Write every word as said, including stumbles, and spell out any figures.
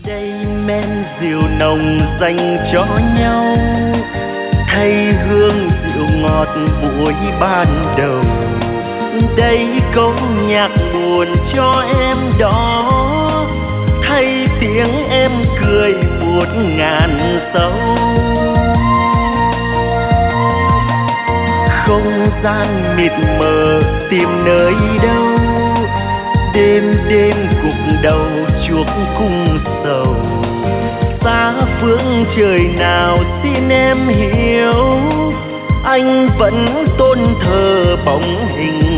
Đây men rượu nồng dành cho nhau, thay hương rượu ngọt buổi ban đầu. Đây câu nhạc buồn cho em đó, thay tiếng em cười buốt ngàn sâu. Không gian mịt mờ tìm nơi đâu, đêm đêm gục đầu chuốc cung sầu. Xa phương trời nào xin em hiểu, anh vẫn tôn thờ bóng hình